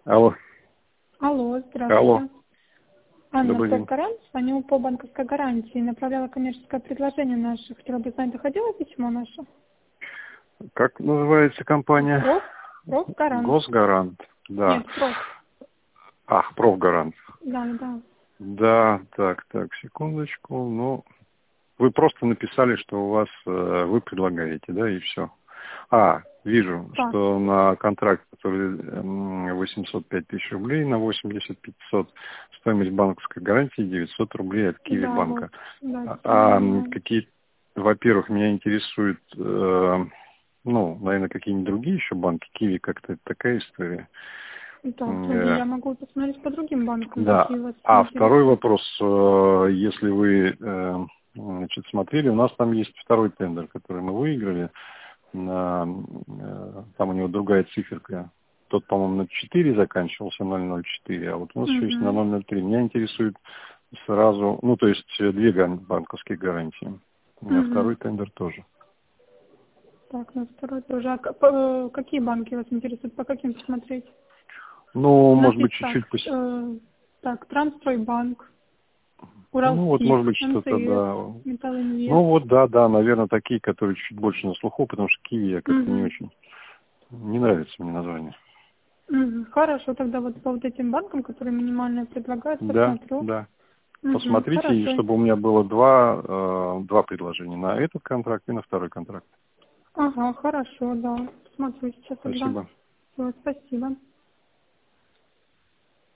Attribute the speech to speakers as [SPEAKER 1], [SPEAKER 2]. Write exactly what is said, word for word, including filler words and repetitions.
[SPEAKER 1] Алло.
[SPEAKER 2] Алло, здравствуйте.
[SPEAKER 1] Алло.
[SPEAKER 2] Анна
[SPEAKER 1] Добрый день.
[SPEAKER 2] Совкаран, звоню по банковской гарантии. Направляла коммерческое предложение наше. Хотела бы знать, доходило письмо наше?
[SPEAKER 1] Как называется компания?
[SPEAKER 2] Проф? Профгарант.
[SPEAKER 1] Госгарант. Да.
[SPEAKER 2] Нет, проф.
[SPEAKER 1] Ах, профгарант.
[SPEAKER 2] Да, да.
[SPEAKER 1] Да, так, так, секундочку. Ну, вы просто написали, что у вас э, вы предлагаете, да, и все. А, вижу,
[SPEAKER 2] Так.
[SPEAKER 1] что на контракт, который м, восемьсот пять тысяч рублей на восемьдесят пятьсот, стоимость банковской гарантии девятьсот рублей от Киви
[SPEAKER 2] Да, вот.
[SPEAKER 1] банка.
[SPEAKER 2] Да,
[SPEAKER 1] А, а, м,
[SPEAKER 2] да.
[SPEAKER 1] какие, во-первых, меня интересует, э, ну, наверное, какие-нибудь другие еще банки. Киви как-то это такая история.
[SPEAKER 2] Так,
[SPEAKER 1] Э,
[SPEAKER 2] я могу посмотреть по другим банкам,
[SPEAKER 1] Да.
[SPEAKER 2] какие вас
[SPEAKER 1] А второй
[SPEAKER 2] интересуют.
[SPEAKER 1] вопрос, э, если вы э, значит, смотрели, у нас там есть второй тендер, который мы выиграли. На, э, там у него другая циферка. Тот, по-моему, на четыре заканчивался, ноль ноль четыре, а вот у нас еще есть на
[SPEAKER 2] Угу.
[SPEAKER 1] ноль ноль три. Меня интересует сразу, ну, то есть э, две ган- банковские гарантии. А
[SPEAKER 2] Угу.
[SPEAKER 1] второй тендер тоже.
[SPEAKER 2] Так, на второй тоже. А к- по- какие банки вас интересуют? По каким посмотреть?
[SPEAKER 1] Ну,
[SPEAKER 2] У нас
[SPEAKER 1] может быть,
[SPEAKER 2] есть так,
[SPEAKER 1] чуть-чуть... Пос...
[SPEAKER 2] э, так, Трансстройбанк,
[SPEAKER 1] Ну, вот,
[SPEAKER 2] Уралсиб,
[SPEAKER 1] может быть, что-то,
[SPEAKER 2] МТС,
[SPEAKER 1] да. Ну,
[SPEAKER 2] Металлинвест.
[SPEAKER 1] вот, да, да, наверное, такие, которые чуть больше на слуху, потому что Киви я как-то не
[SPEAKER 2] Угу.
[SPEAKER 1] очень... Не нравится мне название.
[SPEAKER 2] Угу. Хорошо, тогда вот по вот этим банкам, которые минимально предлагают,
[SPEAKER 1] Да,
[SPEAKER 2] посмотрю.
[SPEAKER 1] да.
[SPEAKER 2] Угу.
[SPEAKER 1] Посмотрите, и
[SPEAKER 2] Хорошо.
[SPEAKER 1] чтобы у меня было два, э, два предложения на этот контракт и на второй контракт.
[SPEAKER 2] Ага, хорошо, да. Смотрю сейчас тогда.
[SPEAKER 1] Спасибо.
[SPEAKER 2] Всё, спасибо.